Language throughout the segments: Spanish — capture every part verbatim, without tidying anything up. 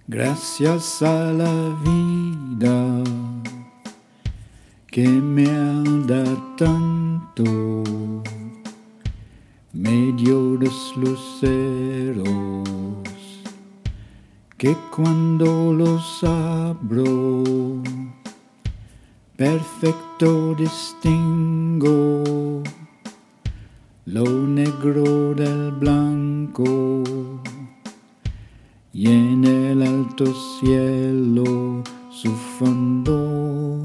Gracias a la vida que me da tanto, me dio los luceros que cuando los abro, perfecto distingo lo negro del blanco. Y en el alto cielo su fondo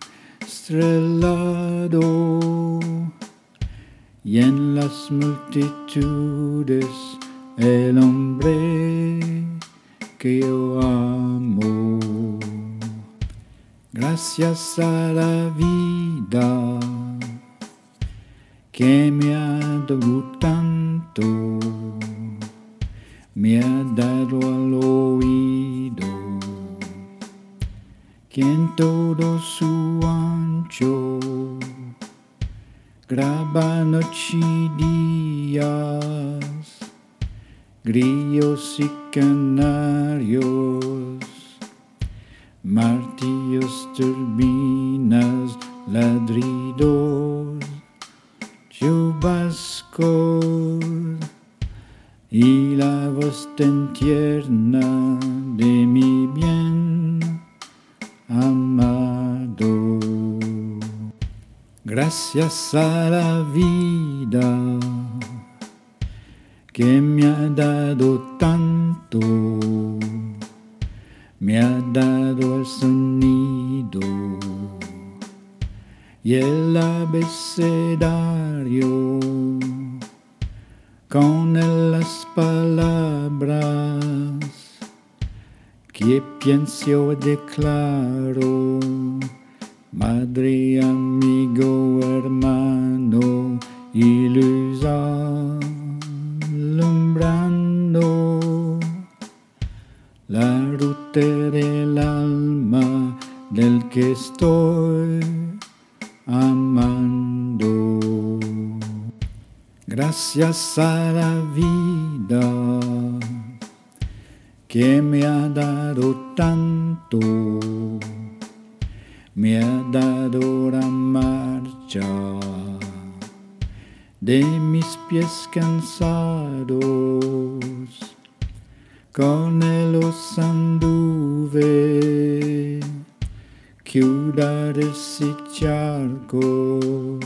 estrellado, y en las multitudes el hombre que yo amo. Gracias a la vida que me ha dado tanto, me ha dado al oído, que en todo su ancho graba noche y días, grillos y canarios, martillos, turbinas, ladridos, chubascos, y la voz tan tierna de mi bien amado. Gracias a la vida que me ha dado tanto, me ha dado el sonido y el abecedario, con las palabras que pienso y declaro, madre, amigo, hermano y luz alumbrando la ruta del alma del que estoy amando. Gracias a la vida que me ha dado tanto, me ha dado la marcha de mis pies cansados, con los anduve ciudades y charcos,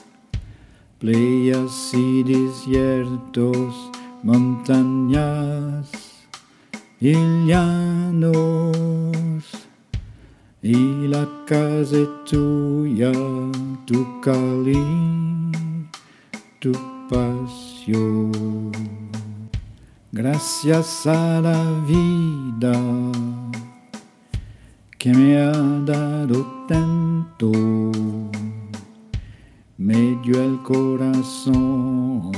playas y desiertos, montañas y llanos, y la casa tuya, tu Cali, tu pasión. Gracias a la vida que me ha dado tanto, me dio el corazón,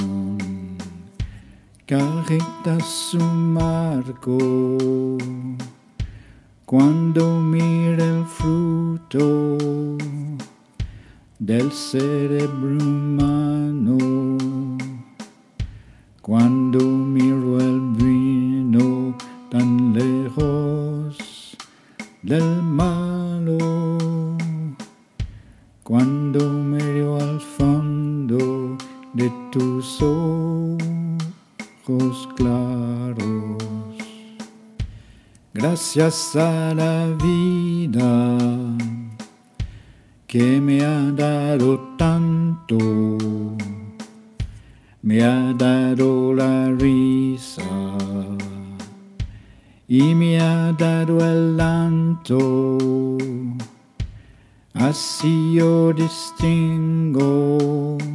carita su marco, cuando mira el fruto del cerebro humano, cuando miro el vino tan lejos del malo, cuando miro al fondo de tus ojos claros. Gracias a la vida que me ha dado tanto, me ha dado la risa y me ha dado el llanto. Así yo distingo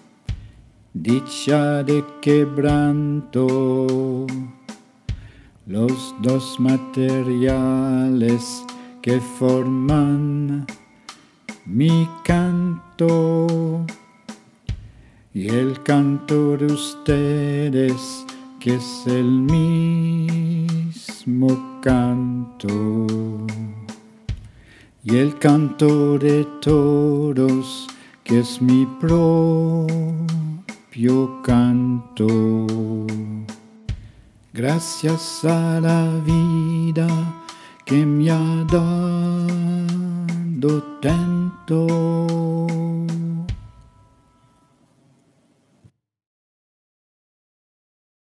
dicha de quebranto, los dos materiales que forman mi canto, y el canto de ustedes que es el mismo canto, y el canto de todos que es mi propio canto. Gracias a la vida que me ha dado tanto.